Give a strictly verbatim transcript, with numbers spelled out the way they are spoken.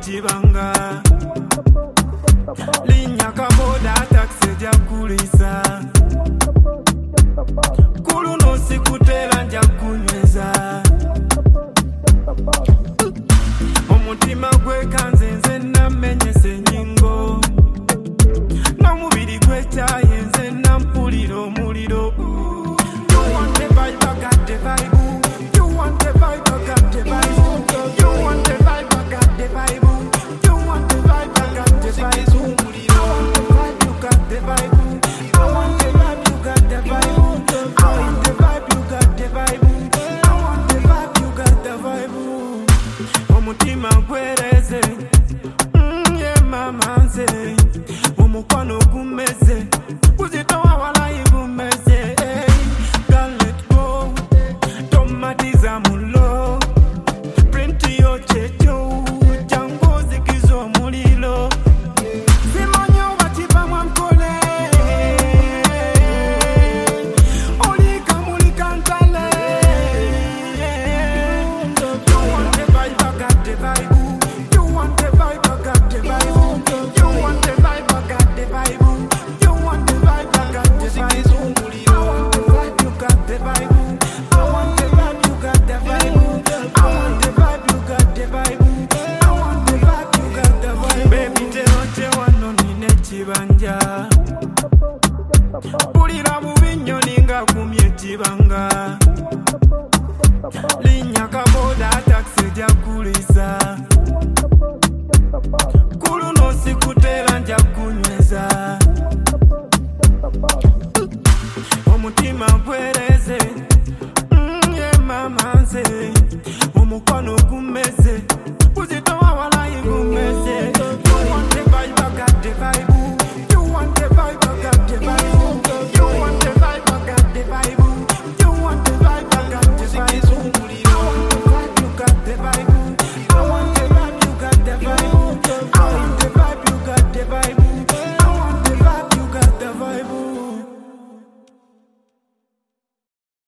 chibanga Linya kaboda taxi ja kulisa Kulu no sikutela nja kunyweza Omutima gwe kanzenze namenyese nyingo Namubiri gwe chayenze nampulira omuliro You want the vibe, I got the vibe. You want the vibe, I got the vibe. You want the vibe, I got the vibe. You want the vibe, I got the vibe. I want the vibe, you got the vibe. I want the vibe, you got the vibe. I want the vibe, you got the vibe. I want the vibe, you got the vibe. Omutima gwereze, mm, yeah mama nze. Omukwano gumeze, kuzitowa walayi gumeze. Don't let go, tomatiza mulo.